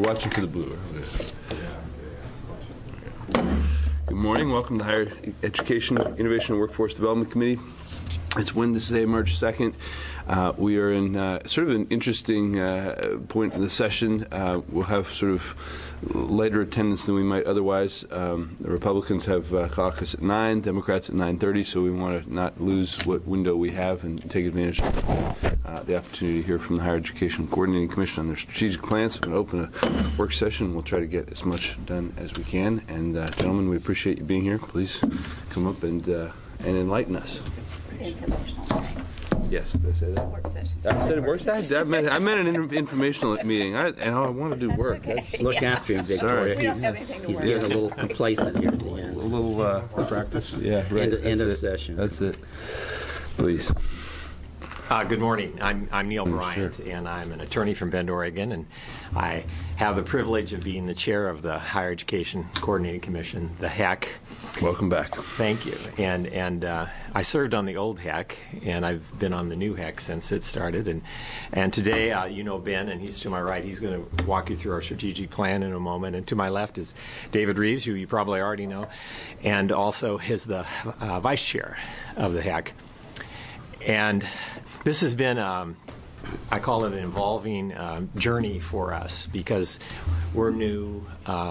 We're watching for the blue. Good morning. Welcome to Higher Education, Innovation, and Workforce Development Committee. It's Wednesday, March 2nd. We are in sort of an interesting point in the session. We'll have sort of lighter attendance than we might otherwise. The Republicans have caucus at 9, Democrats at 9:30, so we want to not lose what window we have and take advantage of the opportunity to hear from the Higher Education Coordinating Commission on their strategic plans. I'm going to open a work session. We'll try to get as much done as we can. And gentlemen, we appreciate you being here. Please come up and enlighten us. Informational. Yes, did I say that? Work session. I said work session? I meant an informational meeting. I want to do work. Okay. Look after him, Victoria. We don't have anything to He's worry getting a about. little complacent here at the end. A little practice. Yeah, right. End of session. That's it. Please. Good morning. I'm Neil Bryant, sure. and I'm an attorney from Bend, Oregon, and I have the privilege of being the chair of the Higher Education Coordinating Commission, the HEC. Welcome back. Thank you. And I served on the old HEC, and I've been on the new HEC since it started. And today, you know Ben, and he's to my right. He's going to walk you through our strategic plan in a moment. And to my left is David Reeves, who you probably already know, and also is the vice chair of the HEC. And this has been, I call it an evolving journey for us because we're new.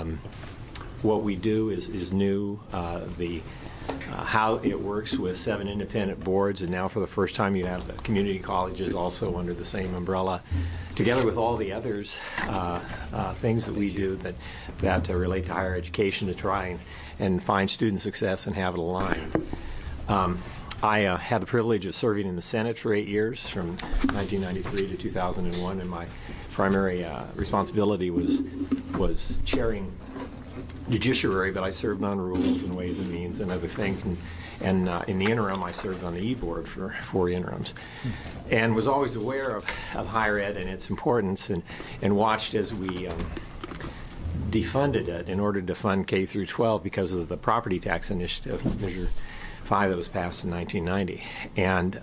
What we do is new. How it works with 7 independent boards, and now for the first time you have the community colleges also under the same umbrella, together with all the others things that we do that relate to higher education to try and find student success and have it aligned. I had the privilege of serving in the Senate for 8 years, from 1993 to 2001, and my primary responsibility was chairing judiciary, but I served on rules and ways and means and other things. And in the interim, I served on the E-Board for 4 interims, and was always aware of higher ed and its importance, and watched as we defunded it in order to fund K through 12 because of the property tax initiative, Measure 5, that was passed in 1990. And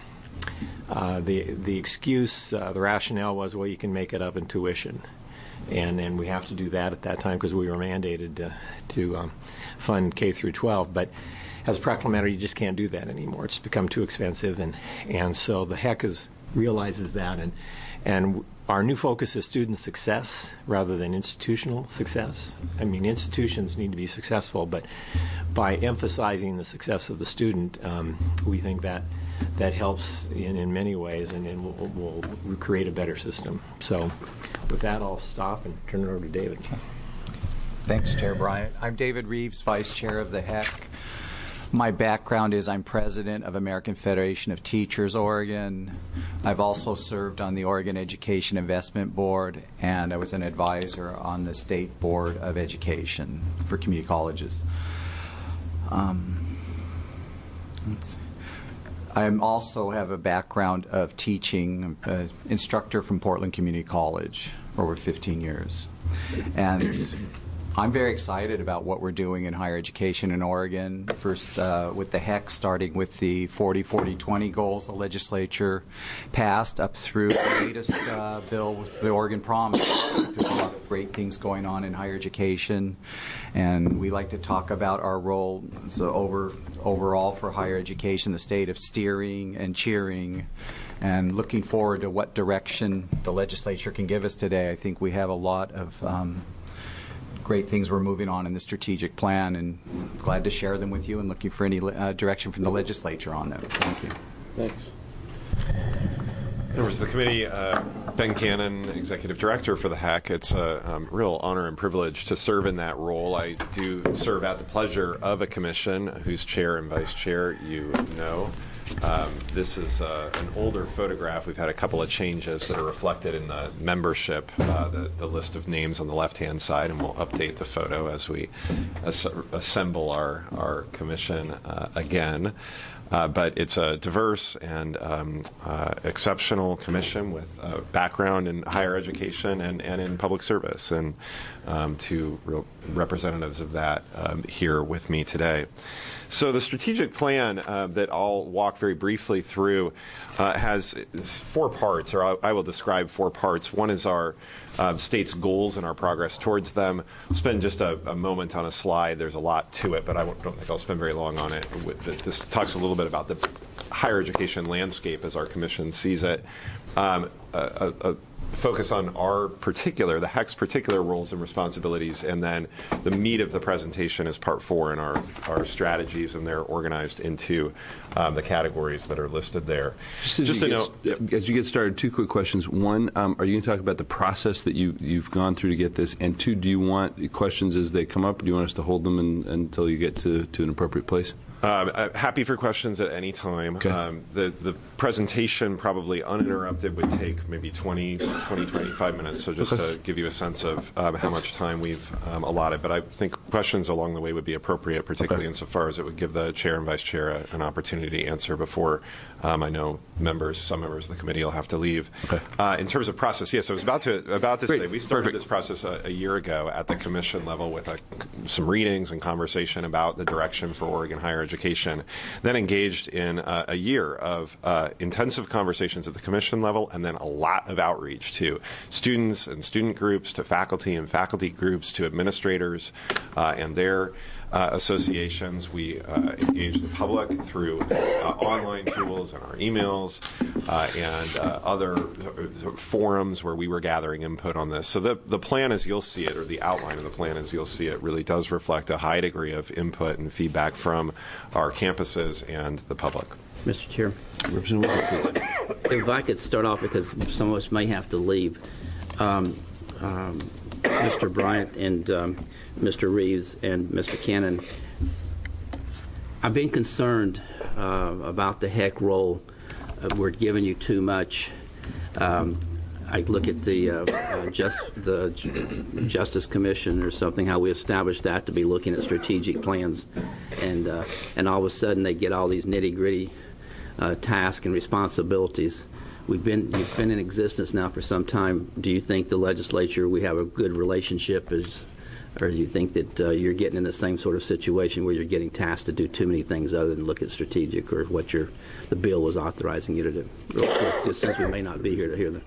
the excuse, the rationale was, well, you can make it up in tuition. And we have to do that at that time because we were mandated to fund K through 12. But as a practical matter, you just can't do that anymore. It's become too expensive. And so the HEC realizes that. And our new focus is student success rather than institutional success. I mean, institutions need to be successful, but by emphasizing the success of the student, we think that helps in many ways, and will create a better system. So with that, I'll stop and turn it over to David. Thanks, Chair Bryant. I'm David Reeves, Vice Chair of the HEC. My background is I'm president of American Federation of Teachers, Oregon. I've also served on the Oregon Education Investment Board, and I was an advisor on the State Board of Education for community colleges. I also have a background of teaching, instructor from Portland Community College for over 15 years. And I'm very excited about what we're doing in higher education in Oregon. First, with the HEC, starting with the 40-40-20 goals the legislature passed, up through the latest bill with the Oregon Promise. There's a lot of great things going on in higher education, and we like to talk about our role overall for higher education, the state of steering and cheering, and looking forward to what direction the legislature can give us today. I think we have a lot of great things we're moving on in the strategic plan, and glad to share them with you, and looking for any direction from the legislature on them. Thank you. Thanks. Members of the committee, Ben Cannon, Executive Director for the HEC. It's a real honor and privilege to serve in that role. I do serve at the pleasure of a commission whose chair and vice chair you know. This is an older photograph. We've had a couple of changes that are reflected in the membership, the list of names on the left-hand side, and we'll update the photo as we assemble our commission again. But it's a diverse and exceptional commission with background in higher education and in public service. And two real representatives of that here with me today. So the strategic plan that I'll walk very briefly through has 4 parts, or I will describe 4 parts. One is our state's goals and our progress towards them. I'll spend just a moment on a slide. There's a lot to it, but I don't think I'll spend very long on it. This talks a little bit about the higher education landscape as our commission sees it. A focus on the HEC's particular roles and responsibilities, and then the meat of the presentation is part 4 in our strategies, and they're organized into the categories that are listed there. As you get started, 2 quick questions. One, are you going to talk about the process that you've gone through to get this? And 2, do you want questions as they come up, or do you want us to hold them until you get to an appropriate place? Happy for questions at any time. Okay. The presentation, probably uninterrupted, would take maybe 25 minutes, so just to give you a sense of how much time we've allotted. But I think questions along the way would be appropriate, particularly insofar as it would give the chair and vice chair an opportunity to answer before I know some members of the committee will have to leave. Okay. In terms of process, yes, I was about to say, we started Perfect. this process a year ago at the commission level with some readings and conversation about the direction for Oregon higher education, then engaged in a year of intensive conversations at the commission level, and then a lot of outreach to students and student groups, to faculty and faculty groups, to administrators and their associations. We engage the public through online tools and our emails and other forums where we were gathering input on this. So the plan as you'll see it, or the outline of the plan as you'll see it, really does reflect a high degree of input and feedback from our campuses and the public. Mr. Chair, Representative Wilson, please. if I could start off, because some of us may have to leave. Mr. Bryant and Mr. Reeves and Mr. Cannon, I've been concerned about the HEC role. We're giving you too much. I look at the Justice Commission or something, how we established that to be looking at strategic plans, and all of a sudden they get all these nitty-gritty tasks and responsibilities. You've been in existence now for some time. Do you think the legislature, we have a good relationship, or do you think that you're getting in the same sort of situation where you're getting tasked to do too many things other than look at strategic or what the bill was authorizing you to do? Real quick, just since we may not be here to hear them.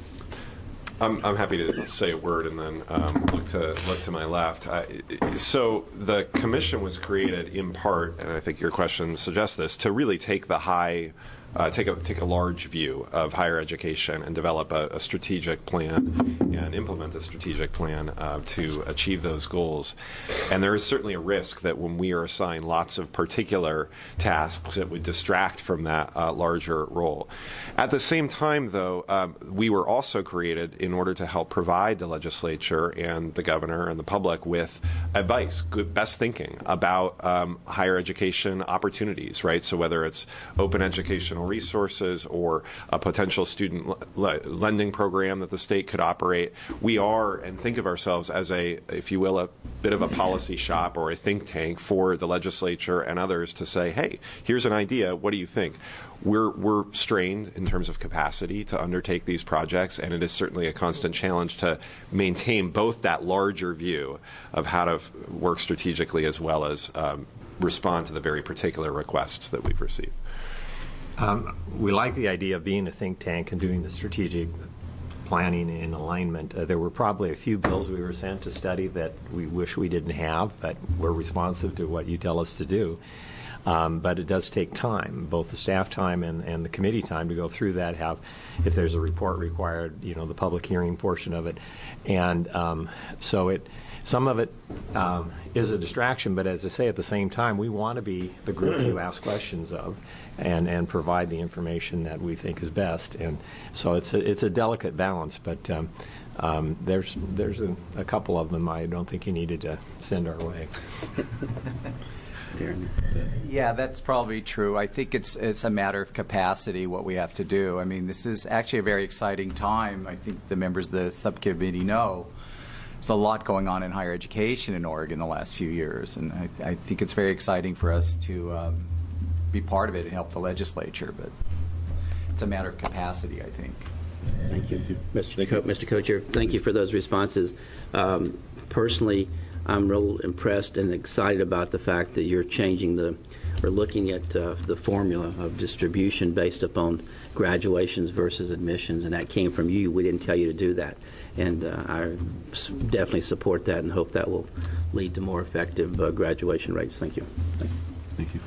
I'm happy to say a word and then look to my left. So the commission was created in part, and I think your question suggests this, to really take take a large view of higher education and develop a strategic plan and implement a strategic plan to achieve those goals. And there is certainly a risk that when we are assigned lots of particular tasks, it would distract from that larger role. At the same time, though, we were also created in order to help provide the legislature and the governor and the public with advice, best thinking about higher education opportunities, right? So whether it's open educational resources or a potential student lending program that the state could operate, we are and think of ourselves as if you will, a bit of a policy shop or a think tank for the legislature and others to say, hey, here's an idea, what do you think? We're strained in terms of capacity to undertake these projects, and it is certainly a constant challenge to maintain both that larger view of how to work strategically as well as respond to the very particular requests that we've received. We like the idea of being a think tank and doing the strategic planning and alignment. There were probably a few bills we were sent to study that we wish we didn't have, but we're responsive to what you tell us to do. But it does take time, both the staff time and the committee time to go through that, if there's a report required, the public hearing portion of it. And so some of it is a distraction, but as I say, at the same time, we want to be the group you ask questions of and provide the information that we think is best. And so it's a delicate balance, but there's a couple of them I don't think you needed to send our way. Yeah, that's probably true. I think it's a matter of capacity, what we have to do. I mean, this is actually a very exciting time. I think the members of the subcommittee know there's a lot going on in higher education in Oregon the last few years, and I think it's very exciting for us to be part of it and help the legislature, but it's a matter of capacity, I think. Thank you, Mr. Co-Chair. Thank you for those responses. personally, I'm real impressed and excited about the fact that you're changing or looking at the formula of distribution based upon graduations versus admissions, and that came from you. We didn't tell you to do that, and I definitely support that and hope that will lead to more effective graduation rates. Thank you. Thank you.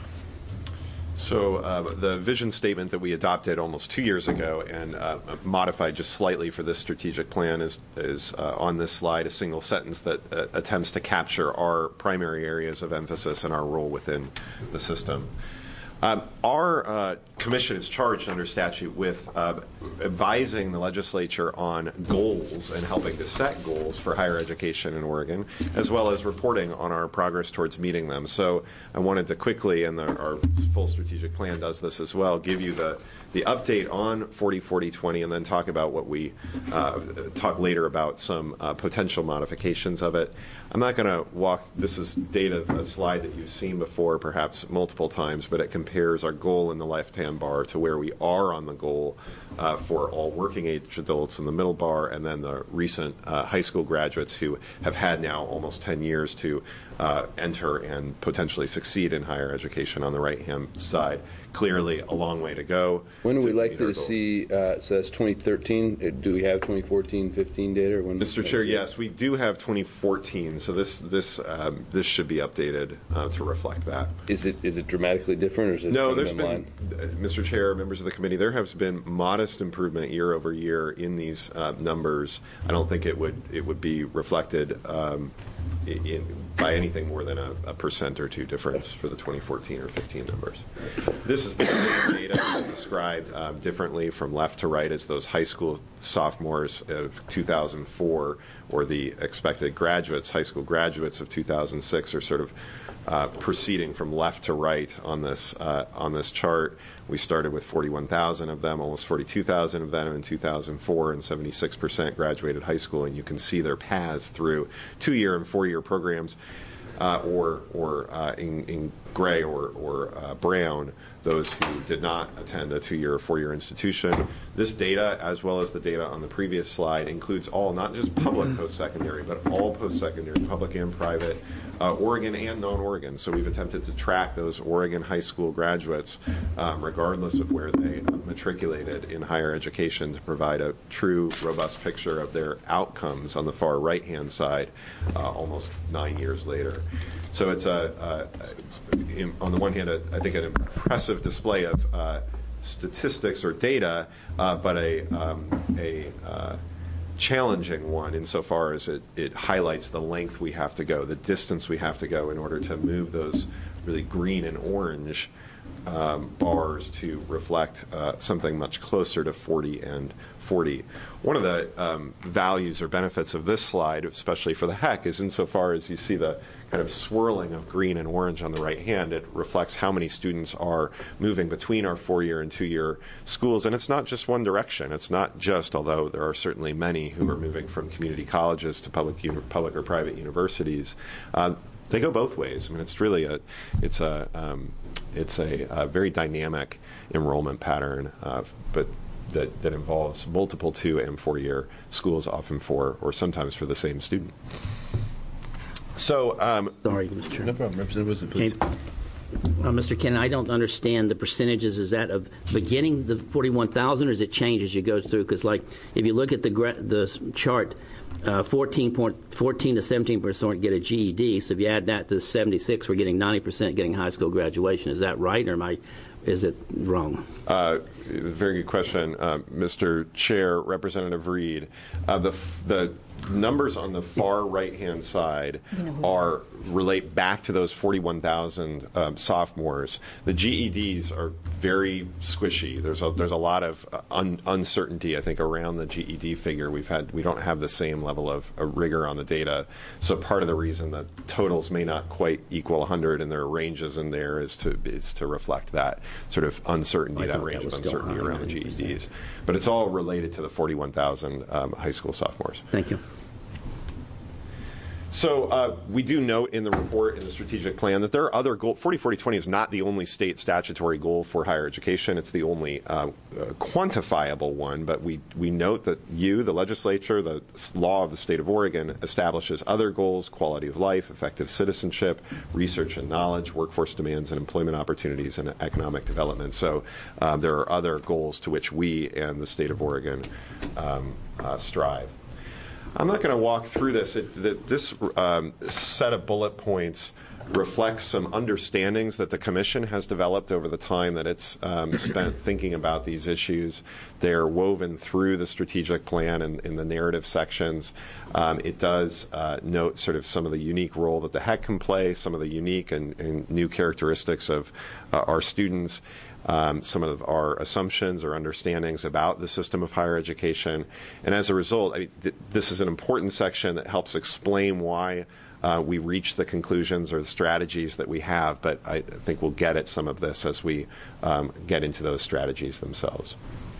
So the vision statement that we adopted almost 2 years ago and modified just slightly for this strategic plan is on this slide, a single sentence that attempts to capture our primary areas of emphasis and our role within the system. Our commission is charged under statute with advising the legislature on goals and helping to set goals for higher education in Oregon, as well as reporting on our progress towards meeting them. So I wanted to quickly, and our full strategic plan does this as well, give you the update on 40-40-20, and then talk about what we talk later about some potential modifications of it. I'm not going to walk, this is a slide that you've seen before, perhaps multiple times, but it compares our goal in the left-hand bar to where we are on the goal for all working age adults in the middle bar, and then the recent high school graduates who have had now almost 10 years to enter and potentially succeed in higher education on the right-hand side. Clearly a long way to go. When are we likely to see, so that's 2013, do we have 2014-15 data? Or when Mr. Chair, yes, we do have 2014, so this should be updated to reflect that. Is it dramatically different, or is it No, there's in been, line? Mr. Chair, members of the committee, there has been modest improvement year over year in these numbers. I don't think it would be reflected by anything more than a % or 2 difference for the 2014 or 15 numbers. This is the data described differently from left to right as those high school sophomores of 2004 or the expected graduates, high school graduates of 2006 are sort of proceeding from left to right on this chart. We started with 41,000 of them, almost 42,000 of them in 2004, and 76% graduated high school. And you can see their paths through 2-year and 4-year programs, or in gray or brown, those who did not attend a 2-year or 4-year institution. This data, as well as the data on the previous slide, includes all, not just public post-secondary, but all post-secondary, public and private, Oregon and non-Oregon. So we've attempted to track those Oregon high school graduates, regardless of where they matriculated in higher education, to provide a true, robust picture of their outcomes on the far right-hand side, almost 9 years later. So it's on the one hand, I think an impressive display of statistics or data, but a challenging one insofar as it highlights the length we have to go, the distance we have to go in order to move those really green and orange bars to reflect something much closer to 40 and 40. One of the values or benefits of this slide, especially for the HEC, is insofar as you see the kind of swirling of green and orange on the right hand, it reflects how many students are moving between our 4-year and 2-year schools. And it's not just one direction. It's not just, although there are certainly many who are moving from community colleges to public or private universities. They go both ways. I mean, it's really it's a very dynamic enrollment pattern, but that involves multiple 2- and 4-year schools, often for or sometimes for the same student. So, sorry, Mr. Chair. No problem. Representative Wisdom, please. Mr. Kennan, I don't understand the percentages. Is that of beginning the 41,000, or does it change as you go through? Because, like, if you look at the chart, 14 to 17% get a GED. So if you add that to the 76, we're getting 90% getting high school graduation. Is that right, or is it wrong? Very good question, Mr. Chair, Representative Reed. The numbers on the far right-hand side relate back to those 41,000 sophomores. The GEDs are very squishy. There's a lot of uncertainty, I think, around the GED figure. We don't have the same level of rigor on the data. So part of the reason that totals may not quite equal 100 and there are ranges in there is to reflect that sort of uncertainty, that range of uncertainty around the GEDs. But it's all related to the 41,000 high school sophomores. Thank you. So we do note in the report, in the strategic plan, that there are other goals. 40-40-20 is not the only state statutory goal for higher education. It's the only quantifiable one. But we note that the legislature, the law of the state of Oregon, establishes other goals: quality of life, effective citizenship, research and knowledge, workforce demands and employment opportunities, and economic development. So there are other goals to which we and the state of Oregon strive. I'm not going to walk through this. This set of bullet points reflects some understandings that the Commission has developed over the time that it's spent thinking about these issues. They're woven through the strategic plan and in the narrative sections. It does note sort of some of the unique role that the HEC can play, some of the unique and new characteristics of our students. Some of our assumptions or understandings about the system of higher education. And as a result, this is an important section that helps explain why we reach the conclusions or the strategies that we have, but I think we'll get at some of this as we get into those strategies themselves.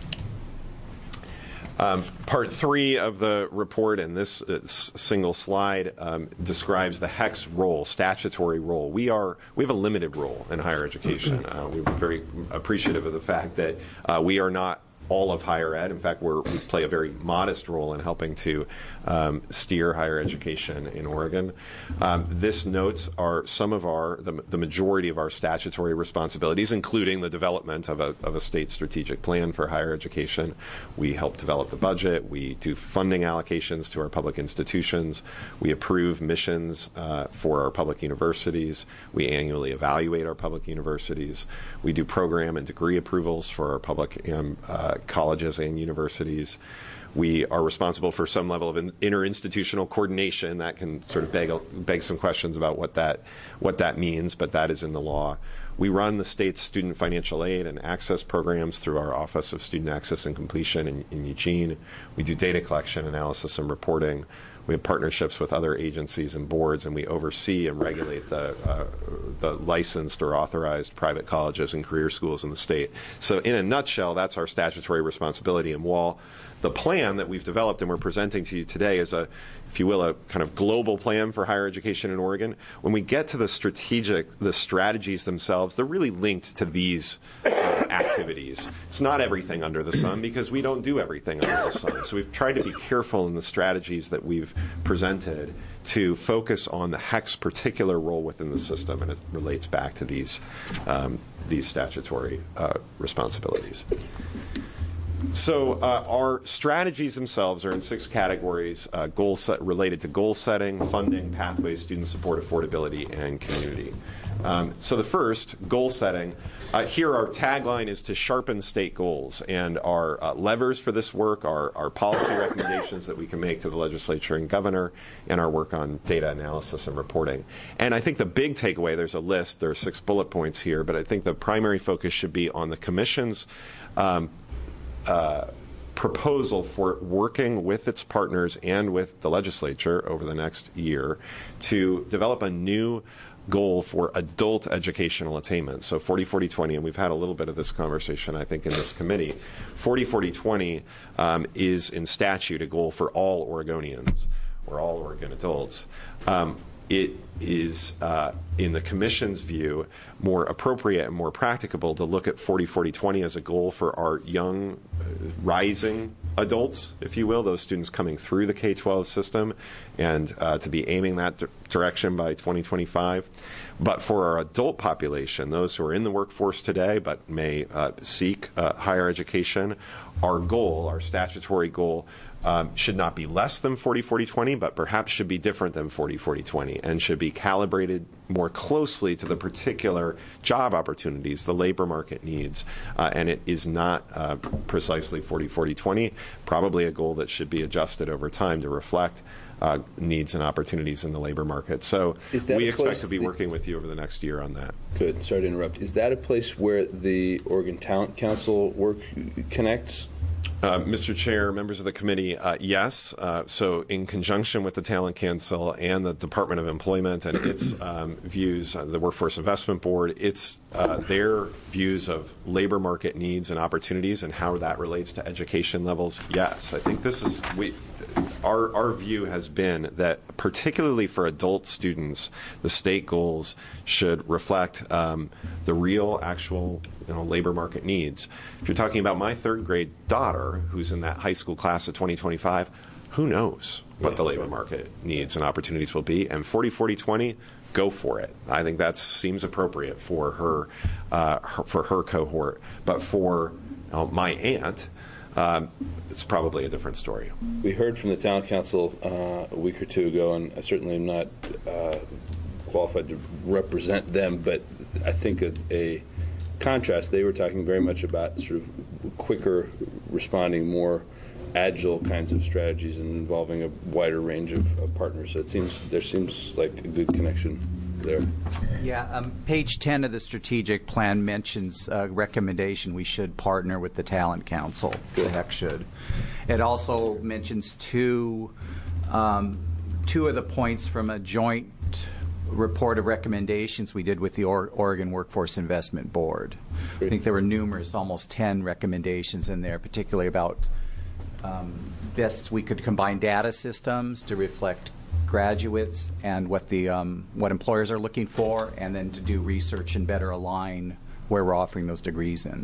Part 3 of the report, and this single slide, describes the HEC's role, statutory role. We have a limited role in higher education. We're very appreciative of the fact that we are not all of higher ed. In fact, we play a very modest role in helping to steer higher education in Oregon. This notes are some of the majority of our statutory responsibilities, including the development of a state strategic plan for higher education. We help develop the budget. We do funding allocations to our public institutions. We approve missions for our public universities. We annually evaluate our public universities. We do program and degree approvals for our public colleges and universities. We are responsible for some level of interinstitutional coordination. That can sort of beg some questions about what that means, but that is in the law. We run the state's student financial aid and access programs through our Office of Student Access and Completion in Eugene. We do data collection, analysis, and reporting. We have partnerships with other agencies and boards, and we oversee and regulate the licensed or authorized private colleges and career schools in the state. So in a nutshell, that's our statutory responsibility. And while the plan that we've developed and we're presenting to you today is if you will, a kind of global plan for higher education in Oregon, when we get to the strategies themselves, they're really linked to these activities. It's not everything under the sun because we don't do everything under the sun. So we've tried to be careful in the strategies that we've presented to focus on the HEC's particular role within the system, and it relates back to these statutory responsibilities. So our strategies themselves are in 6 categories, related to goal setting, funding, pathways, student support, affordability, and community. So the first, goal setting, here our tagline is to sharpen state goals, and our levers for this work are our policy recommendations that we can make to the legislature and governor, and our work on data analysis and reporting. And I think the big takeaway, there's a list, there are 6 bullet points here, but I think the primary focus should be on the Commission's proposal for working with its partners and with the legislature over the next year to develop a new goal for adult educational attainment. So 40-40-20, and we've had a little bit of this conversation, I think, in this committee. 40-40-20 is in statute a goal for all Oregonians, or all Oregon adults. It is, in the Commission's view, more appropriate and more practicable to look at 40-40-20 as a goal for our young, rising adults, if you will, those students coming through the K-12 system, and to be aiming that direction by 2025. But for our adult population, those who are in the workforce today but may seek higher education, our goal, our statutory goal, should not be less than 40-40-20, but perhaps should be different than 40-40-20 and should be calibrated more closely to the particular job opportunities the labor market needs. And it is not precisely 40-40-20, probably a goal that should be adjusted over time to reflect needs and opportunities in the labor market. So we expect to be working with you over the next year on that. Good. Sorry to interrupt. Is that a place where the Oregon Talent Council work connects? Mr. Chair, members of the committee, yes. So in conjunction with the Talent Council and the Department of Employment and its views, the Workforce Investment Board, their views of labor market needs and opportunities and how that relates to education levels, yes. I think this is, our view has been that particularly for adult students, the state goals should reflect the real, actual labor market needs. If you're talking about my third grade daughter, who's in that high school class of 2025, who knows what the labor market needs and opportunities will be? And 40-40-20, go for it. I think that seems appropriate for her cohort. But for my aunt, it's probably a different story. We heard from the Talent Council a week or two ago, and I certainly am not qualified to represent them, but I think a contrast, they were talking very much about sort of quicker responding, more agile kinds of strategies and involving a wider range of partners. So there seems like a good connection there. Yeah, page 10 of the strategic plan mentions a recommendation we should partner with the Talent Council. The HEC should. It also mentions two of the points from a joint report of recommendations we did with the Oregon Workforce Investment Board. I think there were numerous, almost 10 recommendations in there, particularly about best we could combine data systems to reflect graduates and what employers are looking for, and then to do research and better align where we're offering those degrees in.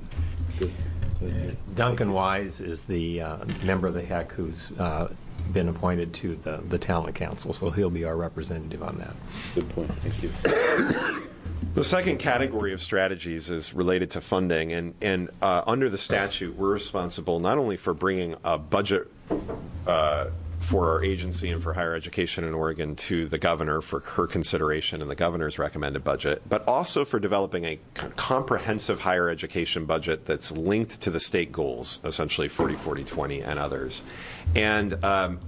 Duncan Wise is the member of the HEC who's been appointed to the Talent Council, so he'll be our representative on that. Good point. Thank you. The second category of strategies is related to funding, and under the statute, we're responsible not only for bringing a budget for our agency and for higher education in Oregon to the governor for her consideration and the governor's recommended budget, but also for developing a comprehensive higher education budget that's linked to the state goals, essentially 40-40-20 and others. And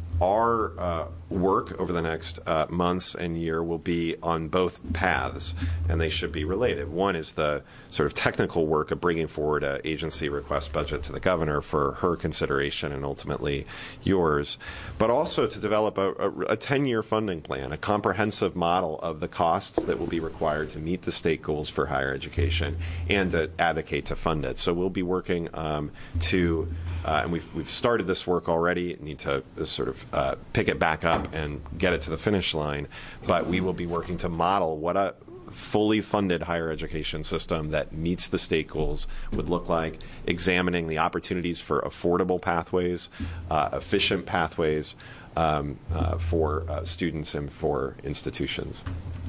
our work over the next months and year will be on both paths, and they should be related. One is the sort of technical work of bringing forward an agency request budget to the governor for her consideration and ultimately yours, but also to develop a 10-year funding plan, a comprehensive model of the costs that will be required to meet the state goals for higher education and to advocate to fund it. So we'll be working and we've started this work already, need to sort of pick it back up and get it to the finish line, but we will be working to model what a fully funded higher education system that meets the state goals would look like, examining the opportunities for affordable pathways, efficient pathways for students and for institutions.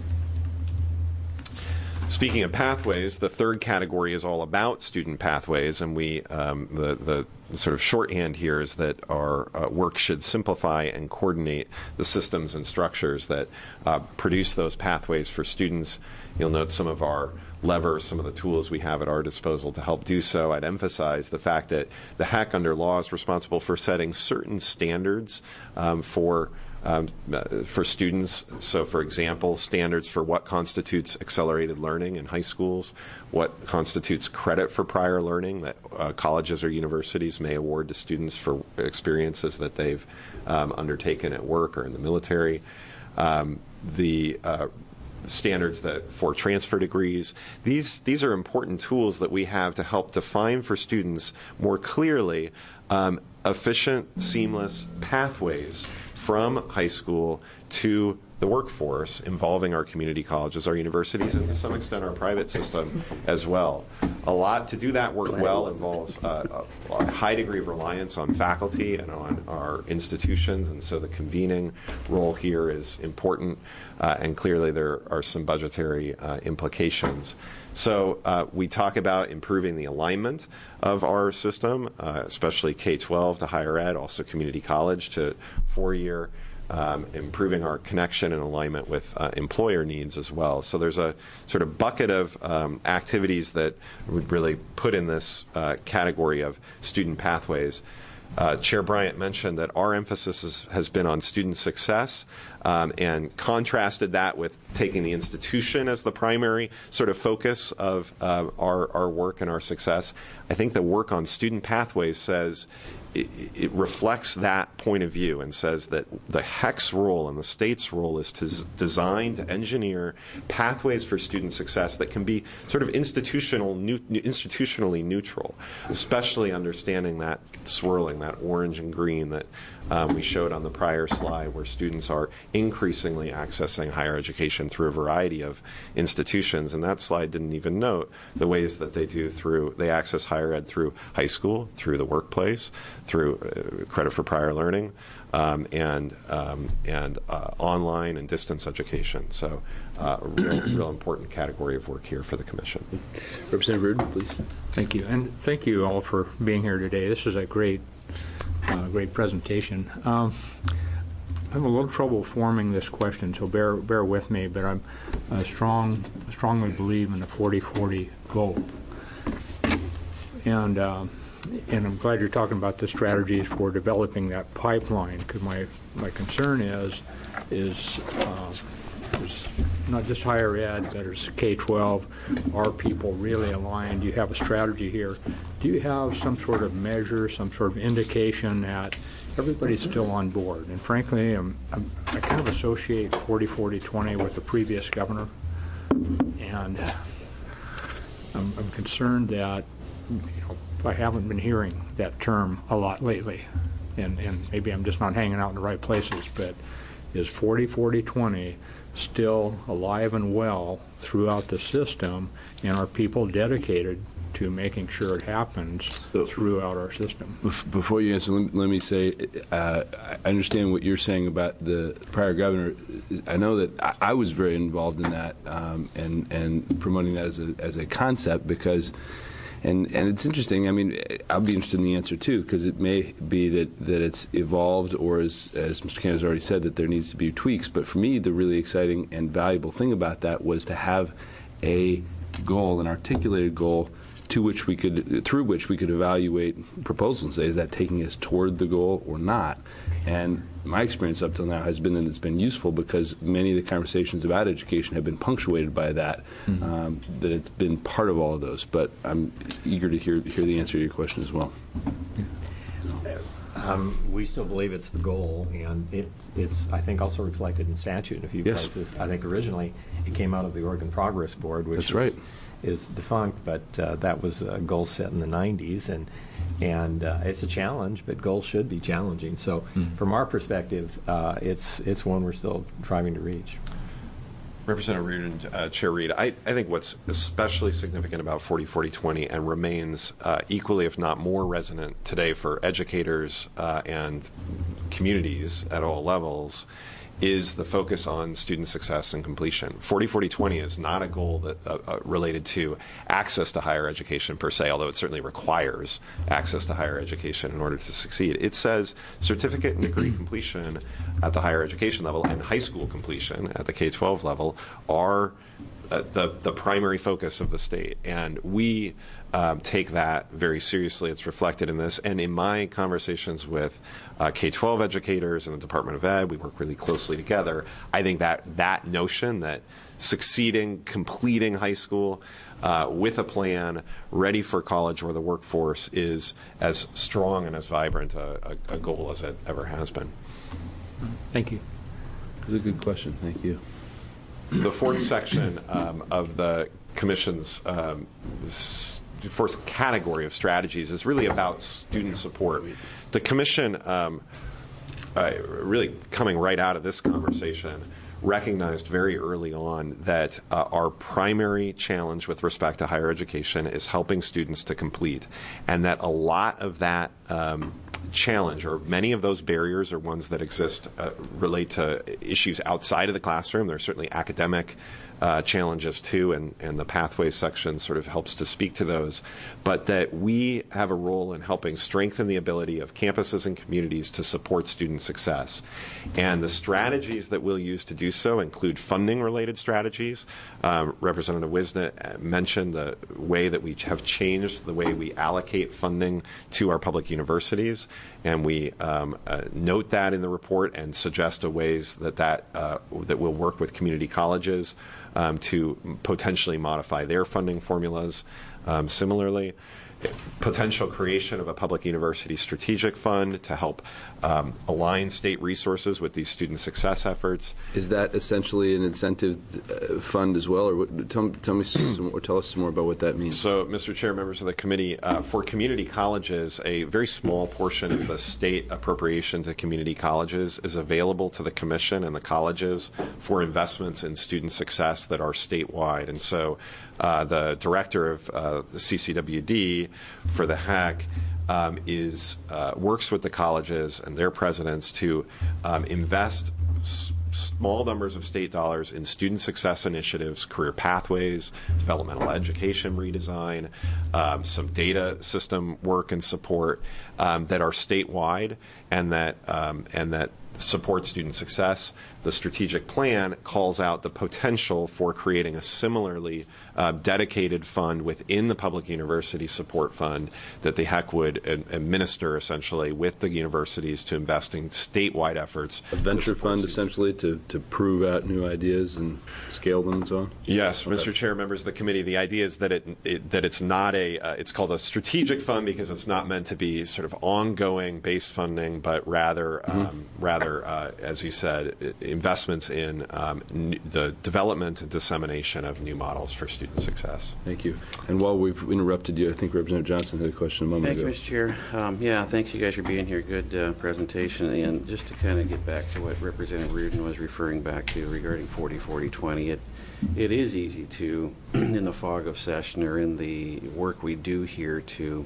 Speaking of pathways, the third category is all about student pathways, and the sort of shorthand here is that our work should simplify and coordinate the systems and structures that produce those pathways for students. You'll note some of our levers, some of the tools we have at our disposal to help do so. I'd emphasize the fact that the HEC under law is responsible for setting certain standards for students. So, for example, standards for what constitutes accelerated learning in high schools, what constitutes credit for prior learning that colleges or universities may award to students for experiences that they've undertaken at work or in the military, the standards that for transfer degrees. These are important tools that we have to help define for students more clearly efficient, seamless pathways from high school to the workforce involving our community colleges, our universities, and to some extent our private system as well. A lot to do that work well involves a high degree of reliance on faculty and on our institutions, and so the convening role here is important, and clearly there are some budgetary implications. So we talk about improving the alignment of our system, especially K-12 to higher ed, also community college to four-year, improving our connection and alignment with employer needs as well. So there's a sort of bucket of activities that would really put in this category of student pathways. Chair Bryant mentioned that our emphasis has been on student success. and contrasted that with taking the institution as the primary sort of focus of our work and our success. I think the work on student pathways says it reflects that point of view and says that the HEC's role and the state's role is to design, to engineer pathways for student success that can be sort of institutionally neutral, especially understanding that swirling, that orange and green that we showed on the prior slide, where students are increasingly accessing higher education through a variety of institutions. And that slide didn't even note the ways that they access higher ed through high school, through the workplace, through credit for prior learning, and online and distance education. So a real important category of work here for the Commission. Representative Reardon, please. Thank you. And thank you all for being here today. This is a great presentation. I have a little trouble forming this question, so bear with me, but I strongly believe in the 40-40 goal. And I'm glad you're talking about the strategies for developing that pipeline, because my concern is not just higher ed, but it's K-12. Are people really aligned? Do you have a strategy here? Do you have some sort of measure, some sort of indication that everybody's still on board? And frankly, I kind of associate 40-40-20 with the previous governor, and I'm concerned that I haven't been hearing that term a lot lately, and maybe I'm just not hanging out in the right places, but is 40-40-20 still alive and well throughout the system, and are people dedicated to making sure it happens throughout our system? Before you answer, let me say I understand what you're saying about the prior governor. I know that I was very involved in that and promoting that as a concept, because and it's interesting. I mean, I'll be interested in the answer too, because it may be that it's evolved, or as Mr. Cannon has already said, that there needs to be tweaks. But for me, the really exciting and valuable thing about that was to have a goal, an articulated goal, through which we could evaluate proposals and say, is that taking us toward the goal or not? And my experience up till now has been that it's been useful, because many of the conversations about education have been punctuated by that, that it's been part of all of those. But I'm eager to hear the answer to your question as well. We still believe it's the goal, and it's I think also reflected in statute in a few places. I think originally it came out of the Oregon Progress Board, which is defunct, but that was a goal set in the 90s, and it's a challenge, but goals should be challenging. So from our perspective, it's one we're still striving to reach. Representative Reardon, Chair Reed, I think what's especially significant about 40-40-20 and remains equally, if not more, resonant today for educators and communities at all levels is the focus on student success and completion. 40-40-20 is not a goal that related to access to higher education per se, although it certainly requires access to higher education in order to succeed. It says certificate and degree completion at the higher education level and high school completion at the K-12 level are the primary focus of the state. And we take that very seriously. It's reflected in this. And in my conversations with K-12 educators and the Department of Ed, we work really closely together. I think that notion that succeeding, completing high school with a plan, ready for college or the workforce, is as strong and as vibrant a goal as it ever has been. Thank you. That's a good question. Thank you. The fourth section of the Commission's first category of strategies is really about student support. The Commission, really coming right out of this conversation, recognized very early on that our primary challenge with respect to higher education is helping students to complete, and that a lot of that challenge, or many of those barriers, are ones that exist relate to issues outside of the classroom. There's certainly academic challenges too, and the pathways section sort of helps to speak to those, but that we have a role in helping strengthen the ability of campuses and communities to support student success. And the strategies that we'll use to do do so include funding-related strategies. Representative Wisnett mentioned the way that we have changed the way we allocate funding to our public universities, and we note that in the report and suggest ways that will work with community colleges to potentially modify their funding formulas. Similarly, potential creation of a public university strategic fund to help align state resources with these student success efforts. Is that essentially an incentive fund as well, or tell us some more about what that means? So, Mr. Chair, members of the committee, for community colleges, a very small portion of the state appropriation to community colleges is available to the commission and the colleges for investments in student success that are statewide. And so the director of the CCWD for the HAC works with the colleges and their presidents to invest small numbers of state dollars in student success initiatives, career pathways, developmental education redesign, some data system work and support that are statewide and that support student success. The strategic plan calls out the potential for creating a similarly dedicated fund within the Public University Support Fund that the HEC would administer essentially with the universities to invest in statewide efforts. A venture fund essentially to prove out new ideas and scale them and so on? Yes, okay. Mr. Chair, members of the committee, the idea is that it's not it's called a strategic fund because it's not meant to be sort of ongoing base funding, but rather, as you said, investments in the development and dissemination of new models for student success. Thank you. And while we've interrupted you, I think Representative Johnson had a question a moment ago. Thank you, Mr. Chair. Thanks you guys for being here. Good presentation. And just to kind of get back to what Representative Reardon was referring back to regarding 40-40-20, it is easy to, in the fog of session or in the work we do here, to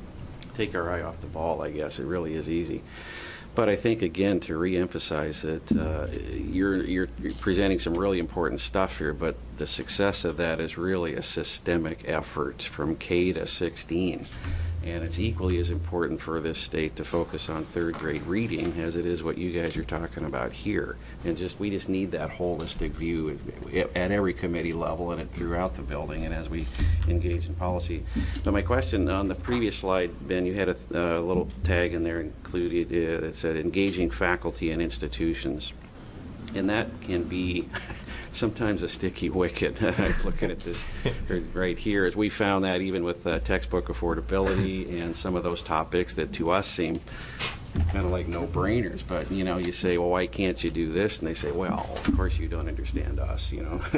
take our eye off the ball, I guess. It really is easy. But I think, again, to reemphasize that you're presenting some really important stuff here, but the success of that is really a systemic effort from K to 16. And it's equally as important for this state to focus on third grade reading as it is what you guys are talking about here. And we just need that holistic view at every committee level and throughout the building and as we engage in policy. But my question on the previous slide, Ben, you had a little tag in there included that said engaging faculty and institutions. And that can be sometimes a sticky wicket. I'm looking at this right here. As we found that even with textbook affordability and some of those topics that to us seem kind of like no-brainers. But, you say, well, why can't you do this? And they say, well, of course you don't understand us,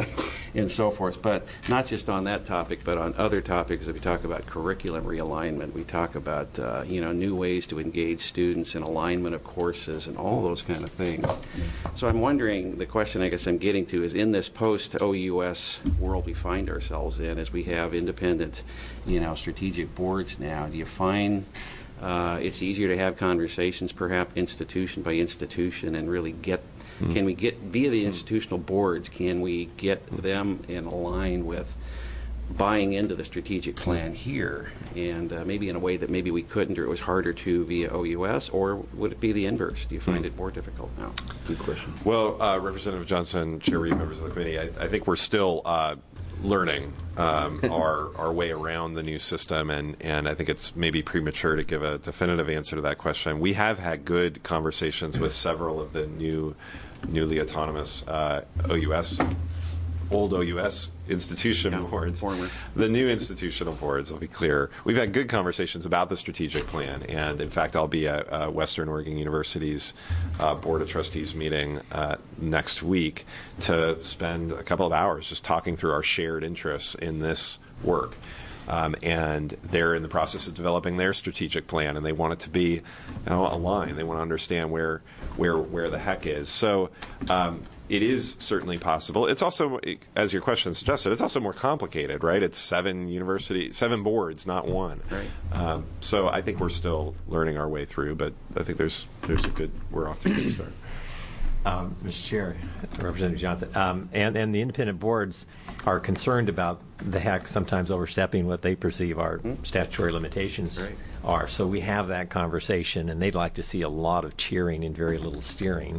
and so forth. But not just on that topic, but on other topics. If we talk about curriculum realignment, we talk about, new ways to engage students and alignment of courses and all those kind of things. So I'm wondering, the question I guess I'm getting to is in this post-OUS world we find ourselves in, as we have independent, strategic boards now, do you find it's easier to have conversations, perhaps institution by institution, and really can we get, via the institutional boards, can we get them in line with buying into the strategic plan here, and maybe in a way that maybe we couldn't, or it was harder to via OUS, or would it be the inverse? Do you find it more difficult now? Good question. Well, Representative Johnson, Chair Reed, members of the committee, I think we're still learning our way around the new system, and I think it's maybe premature to give a definitive answer to that question. We have had good conversations with several of the newly autonomous old OUS institution boards. The new institutional boards, will be clear. We've had good conversations about the strategic plan, and in fact, I'll be at Western Oregon University's Board of Trustees meeting next week to spend a couple of hours just talking through our shared interests in this work. And they're in the process of developing their strategic plan, and they want it to be aligned. They want to understand where the heck is. So it is certainly possible. It's also, as your question suggested, it's also more complicated, right? It's 7 boards, not one. Right. So I think we're still learning our way through, but I think we're off to a good start. Mr. Chair, Representative Johnson, and the independent boards are concerned about the HEC sometimes overstepping what they perceive our statutory limitations are. So we have that conversation, and they'd like to see a lot of cheering and very little steering.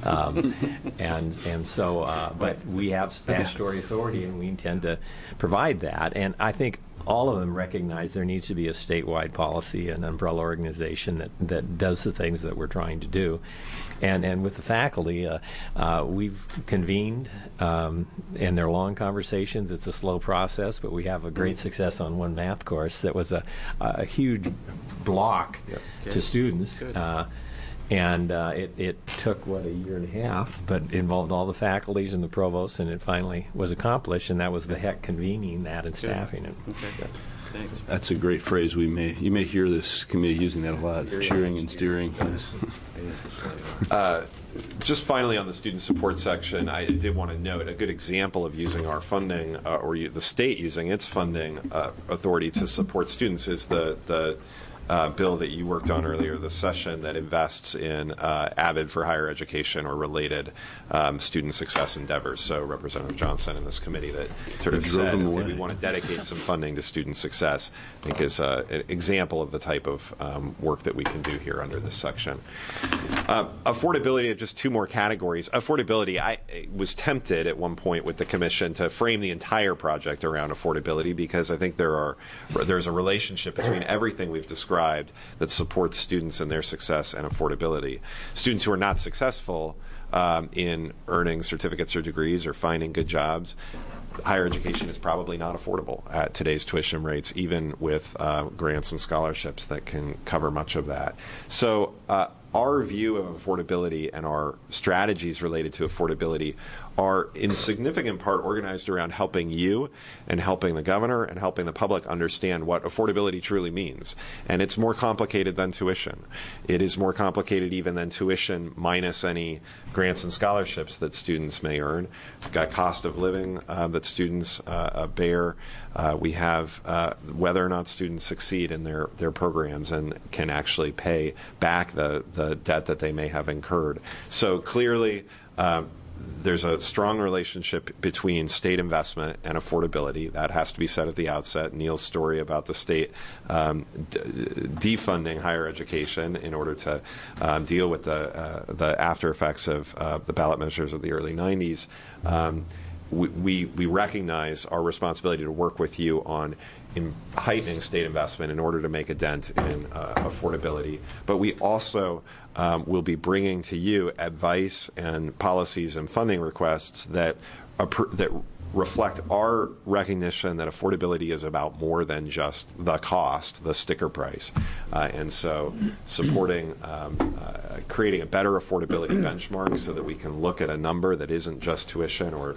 And so, but we have statutory authority, and we intend to provide that. And I think all of them recognize there needs to be a statewide policy, an umbrella organization that does the things that we're trying to do. And with the faculty, we've convened, and they're long conversations. It's a slow process, but we have a great success on one math course that was a huge block to students. And it took, a year and a half, but involved all the faculties and the provost, and it finally was accomplished, and that was the HEC convening that and staffing it. Okay. Thanks. That's a great phrase. You may hear this committee using that a lot, cheering and steering. Just finally on the student support section, I did want to note a good example of using our funding, the state using its funding authority to support students is the bill that you worked on earlier this session that invests in AVID for higher education or related student success endeavors. So Representative Johnson and this committee that sort of said, okay, we want to dedicate some funding to student success, I think is an example of the type of work that we can do here under this section. Affordability, just two more categories. Affordability, I was tempted at one point with the commission to frame the entire project around affordability because I think there's a relationship between everything we've described that supports students and their success and affordability. Students who are not successful in earning certificates or degrees or finding good jobs, higher education is probably not affordable at today's tuition rates, even with grants and scholarships that can cover much of that. So our view of affordability and our strategies related to affordability are in significant part organized around helping you and helping the governor and helping the public understand what affordability truly means. And it's more complicated than tuition. It is more complicated even than tuition minus any grants and scholarships that students may earn. We've got cost of living that students bear. We have whether or not students succeed in their programs and can actually pay back the debt that they may have incurred. So clearly, there's a strong relationship between state investment and affordability. That has to be said at the outset. Neil's story about the state defunding higher education in order to deal with the after effects of the ballot measures of the early 90s. We recognize our responsibility to work with you on heightening state investment in order to make a dent in affordability. But we also will be bringing to you advice and policies and funding requests that reflect our recognition that affordability is about more than just the cost, the sticker price. And so supporting creating a better affordability benchmark so that we can look at a number that isn't just tuition or